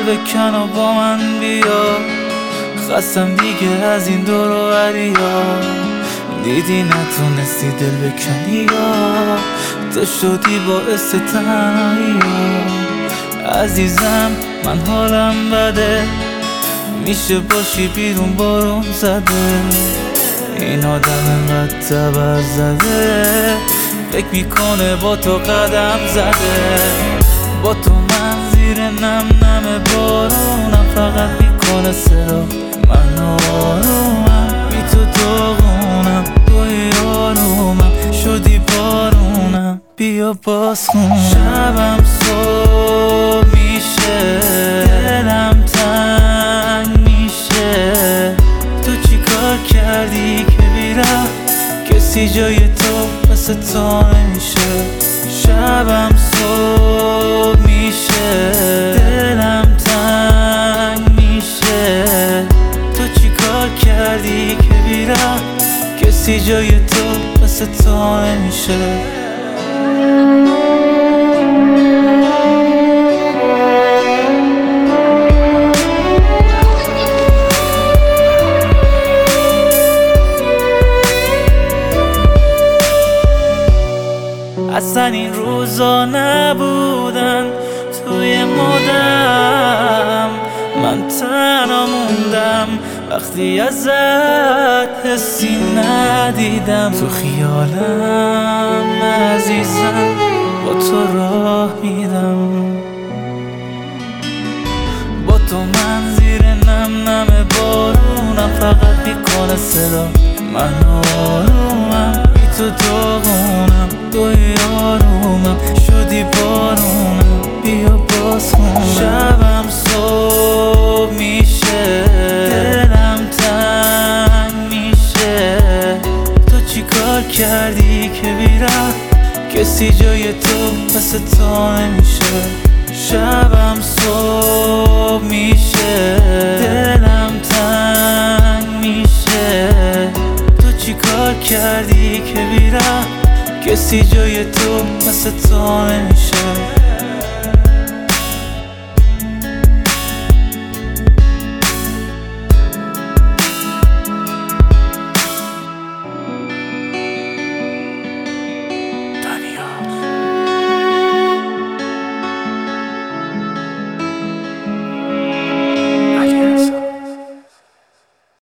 بکن و با من بیا، خستم دیگه از این دور و بریا. دیدی نتونستی دل بکنی یا تو شدی باعث تنهایی. عزیزم من حالم بده، میشه باشی بیرون بارون زده. این آدم انقدر تبر زده، فکر میکنه با تو قدم زده. با تو من زیر نم نم بارونم، فقط میکنه صدا من آرومم. بی تو داغونم، توی آرومم، شدی بارونم، بیا باز خونم. شبم صبح میشه، دلم تنگ میشه. تو چی کار کردی که بیرم کسی جای تو مثل تو نمیشه. شبم صبح میشه، دلم تنگ میشه. تو چی کار کردی که بیرم کسی جای تو مثل تو نمیشه. اصلا این روزا نبودن توی مدام، من تنها موندم وقتی ازت حسی ندیدم. تو خیالم عزیزم با تو راه میرم. با تو من زیر نم نم بارونم، فقط میکنه صدا من آرومم. بی تو داغونم، توی آرومم، شدی بارونم، بیا باز خونم. شبم صبح میشه، دلم تنگ میشه. تو چی کار کردی که بیرم کسی جای تو مثل تو نمیشه. شبم صبح میشه، دلم تنگ میشه. تو چی کار کردی که بیرم کسی جای تو مثل تو نمیشه.